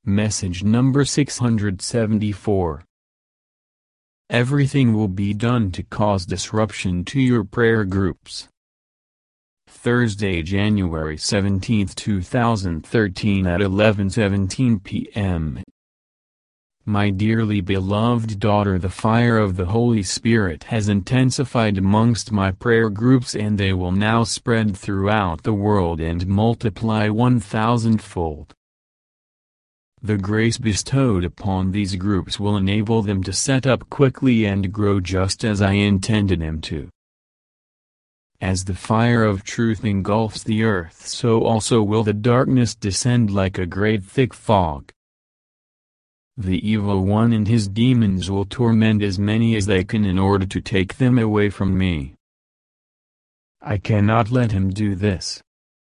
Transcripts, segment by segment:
Message number 674. Everything will be done to cause disruption to your prayer groups. Thursday, January 17, 2013 at 11:17 p.m. My dearly beloved daughter, the fire of the Holy Spirit has intensified amongst my prayer groups, and they will now spread throughout the world and multiply 1,000-fold. The grace bestowed upon these groups will enable them to set up quickly and grow just as I intended them to. As the fire of truth engulfs the earth, so also will the darkness descend like a great thick fog. The evil one and his demons will torment as many as they can in order to take them away from me. I cannot let him do this.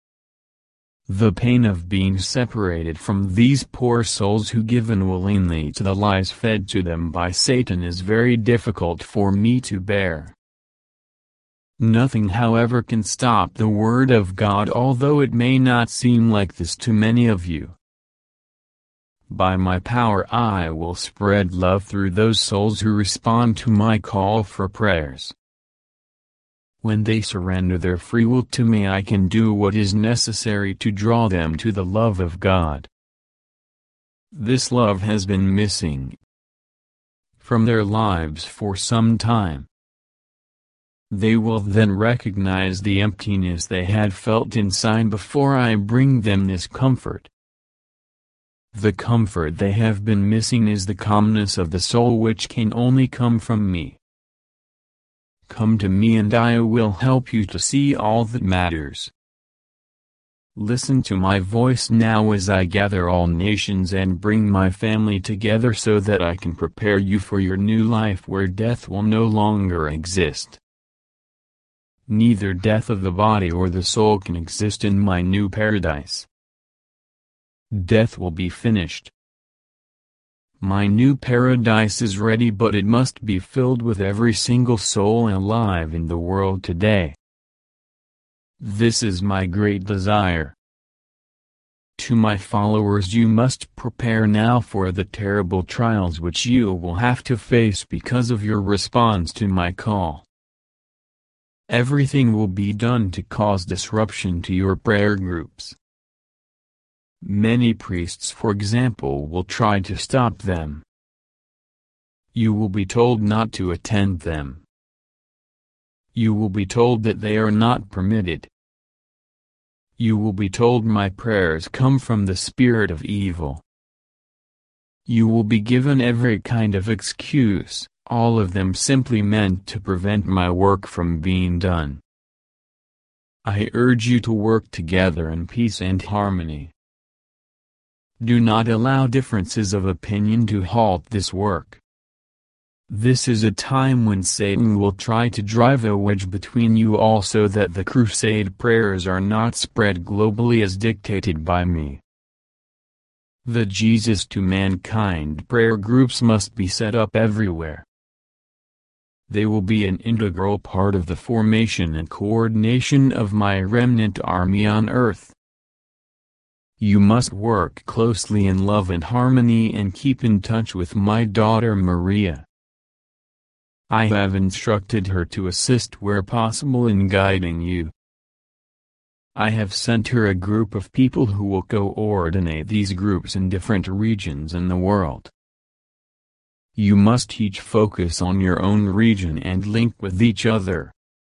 The pain of being separated from these poor souls who give unwillingly to the lies fed to them by Satan is very difficult for me to bear. Nothing, however, can stop the Word of God, although it may not seem like this to many of you. By my power I will spread love through those souls who respond to my call for prayers. When they surrender their free will to me, I can do what is necessary to draw them to the love of God. This love has been missing from their lives for some time. They will then recognize the emptiness they had felt inside before I bring them this comfort. The comfort they have been missing is the calmness of the soul, which can only come from me. Come to me and I will help you to see all that matters. Listen to my voice now as I gather all nations and bring my family together so that I can prepare you for your new life where death will no longer exist. Neither death of the body or the soul can exist in my new paradise. Death will be finished. My new paradise is ready, but it must be filled with every single soul alive in the world today. This is my great desire. To my followers, you must prepare now for the terrible trials which you will have to face because of your response to my call. Everything will be done to cause disruption to your prayer groups. Many priests, for example, will try to stop them. You will be told not to attend them. You will be told that they are not permitted. You will be told my prayers come from the spirit of evil. You will be given every kind of excuse, all of them simply meant to prevent my work from being done. I urge you to work together in peace and harmony. Do not allow differences of opinion to halt this work. This is a time when Satan will try to drive a wedge between you all so that the crusade prayers are not spread globally as dictated by me. The Jesus to Mankind prayer groups must be set up everywhere. They will be an integral part of the formation and coordination of my remnant army on earth. You must work closely in love and harmony and keep in touch with my daughter Maria. I have instructed her to assist where possible in guiding you. I have sent her a group of people who will coordinate these groups in different regions in the world. You must each focus on your own region and link with each other.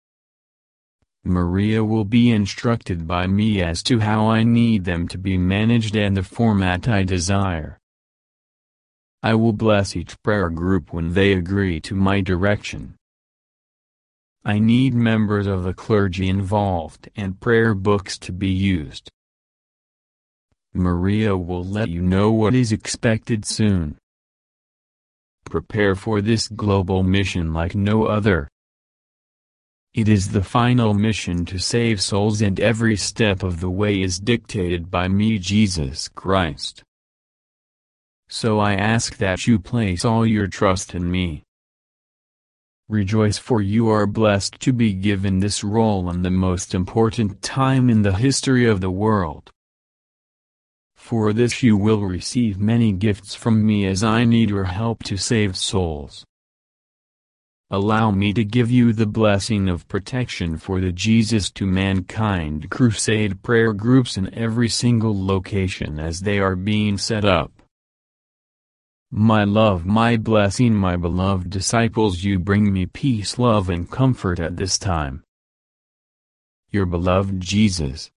Maria will be instructed by me as to how I need them to be managed and the format I desire. I will bless each prayer group when they agree to my direction. I need members of the clergy involved and prayer books to be used. Maria will let you know what is expected soon. Prepare for this global mission like no other. It is the final mission to save souls, and every step of the way is dictated by me, Jesus Christ. So I ask that you place all your trust in me. Rejoice, for you are blessed to be given this role in the most important time in the history of the world. For this you will receive many gifts from me, as I need your help to save souls. Allow me to give you the blessing of protection for the Jesus to Mankind Crusade prayer groups in every single location as they are being set up. My love, my blessing, my beloved disciples, you bring me peace, love and comfort at this time. Your beloved Jesus.